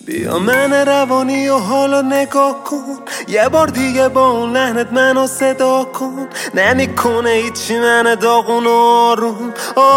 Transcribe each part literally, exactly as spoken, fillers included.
بیا من روانی و حالا نگاه کن، یه بار دیگه با اون لحنت منو صدا کن. نمیکنه هیچی من داغون و آروم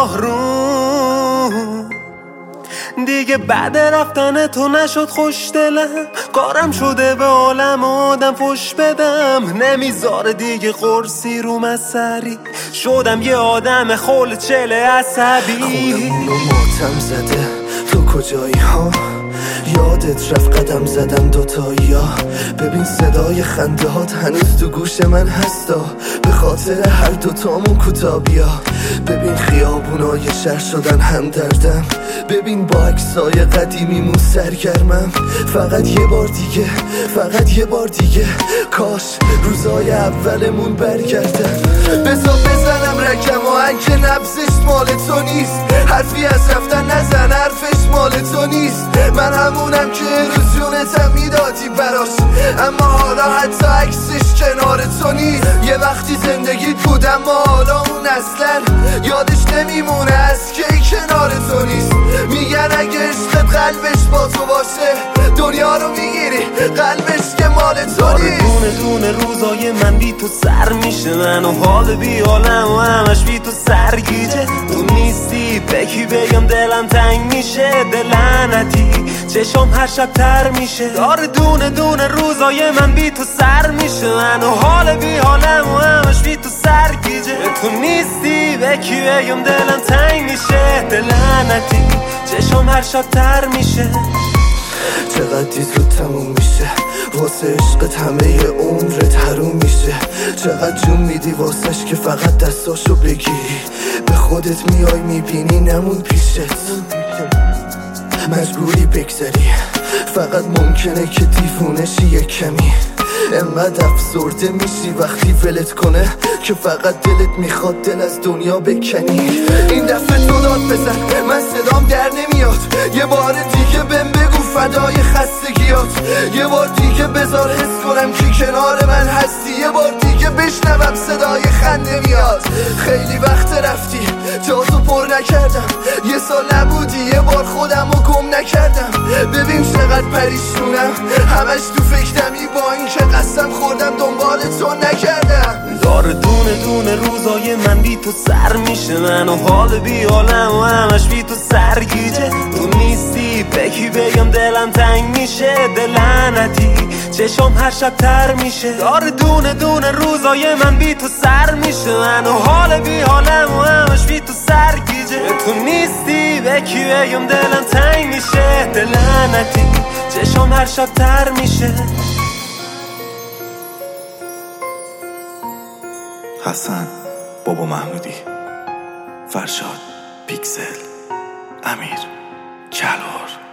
آروم. دیگه بعد رفتن تو نشد خوش دلم، کارم شده به عالم آدم فش بدم. نمیذاره دیگه قرصی رو مسری، شدم یه آدم خول چله عصبی. خونمونو ماتم زده تو کجایی ها، یادت رفت قدم زدم دوتایی ها. ببین صدای خنده هات هنوز تو گوش من هستا، به خاطر هر دوتامون کتابیا. ببین خیابونای شهر شدن هم دردم، ببین با عکسای قدیمیمون سرگرمم. فقط یه بار دیگه، فقط یه بار دیگه، کاش روزای اولمون برگردن. بزا بزنم رکم و که نبزش مال تو نیست، حرفی از رفتن نزن حرفش مال تو نیست. من همونم که روز جونتم میدادی براش، اما حالا حتی عکسش کنار تو نیست. یه وقتی زندگیت بودم اما حالا اون اصلا یادش نمیمونه از که کنار تو نیست. میگن اگه عشقت قلبش با تو باشه دنیا رو میگیری، قلبش که مال تو نیست. دونه دونه روزای من بی تو سر میشه، من و حال بی حالم و همش بی تو سرگیجه. تو نیستی بکی بگم دلم تنگ میشه، دلعنتی چشم هر شب تر میشه. داره دونه دونه روزای من بی تو سر میشه، من و حال بی حالم و همش بی تو سرگیجه. تو نیستی بکی بگم دلم تنگ میشه، دلعنتی چشم هر شب تر میشه. چقدر زود تموم میشه واسه عشقت، همه عمرت حروم میشه. چقدر جون میدی واسش که فقط دستاشو بگیری، به خودت میای میبینی نمون پیشت. مجبوری بگذری، فقط ممکنه که دیوونشی یه کمی. انقدر افسرده میشی وقتی ولت کنه که فقط دلت میخواد دل از دنیا بکنی. این دفعه تو داد بزن، من صدام در نمیاد. یه بار دیگه بهم بگو فدای خستگیات، یه بار دیگه بذار حس کنم که کنار من هستی. یه بار دیگه بشنوم صدای خنده میاد. خیلی وقت رفتی جاتو پر نکردم، یه سال نبودی یه بار خودم رو گم نکردم. ببین چقدر پریشونم همش تو فکرمی، با این که قسم خوردم دنبال تو نکردم. داره دونه دونه روزای من بی تو سر میشه، من و حال بی حالم و همش بی تو سرگیجه. تو نیستی بکی بگم دلم تنگ میشه، دلعنتی چشم هر شب تر میشه. داره دونه دونه روزای من بی تو سر میشه، من و حال بی حالم و همش بی تو سرگیجه. تو نیستی بکی بگم دلم تنگ میشه، دلعنتی چشم هر شب تر میشه. حسن، بابا محمودی، فرشاد، پیکسل، امیر، کلار.